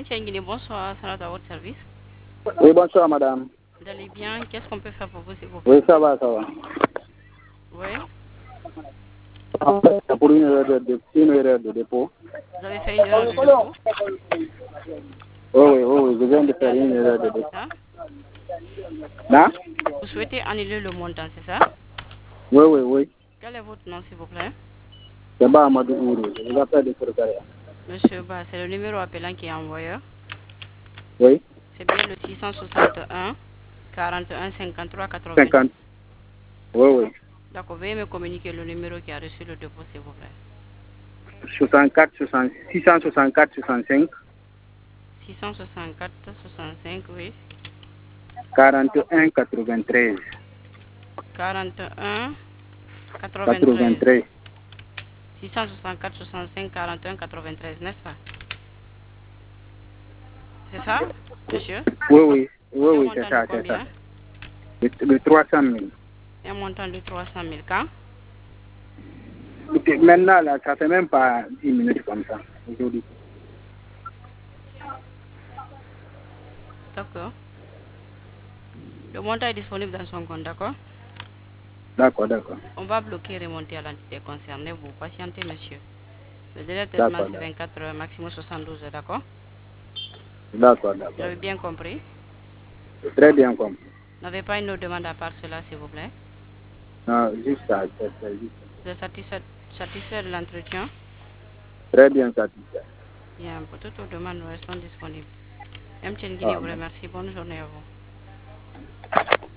Guinée, bonsoir, Salat à votre service. Oui, bonsoir madame. Vous allez bien? Qu'est-ce qu'on peut faire pour vous, s'il vous plaît? Oui, ça va, ça va. Oui. En fait, c'est pour une erreur de dépôt. Vous avez fait une erreur de dépôt? Oui, je viens de faire une erreur de dépôt. Ça? Hein? Vous souhaitez annuler le montant, c'est ça? Oui. Quel est votre nom, s'il vous plaît? C'est pas Amadou Ourou, je vous appelle du secrétariat. Monsieur Ba, c'est le numéro appelant qui est envoyé. Oui, C'est bien le 661 41 53 88. 50. Oui. D'accord, veuillez me communiquer le numéro qui a reçu le dépôt, s'il vous plaît. 664 65 664 65, oui. 41 93. 41 93. 93. 664 65 41 93, n'est-ce pas? C'est ça, monsieur? Oui, Un c'est montant de ça, c'est ça. combien? De 300 000. Un montant de 300 000. Quand? Maintenant, là, ça fait même pas 10 minutes comme ça, aujourd'hui. D'accord. Le montant est disponible dans son compte, d'accord? D'accord. On va bloquer et remonter à l'entité concernée. Vous patientez, monsieur. Le délai de traitement, D'accord. c'est 24 heures, maximum 72 heures, d'accord? D'accord. Vous avez bien compris? Très bien compris. Vous n'avez pas une autre demande à part cela, s'il vous plaît? Non, juste ça, c'est juste. Vous êtes satisfait de l'entretien? Très bien satisfait. Bien, pour toutes vos demandes, nous restons disponibles. M. Guinée Ah, vous bon. remercie. Bonne journée à vous.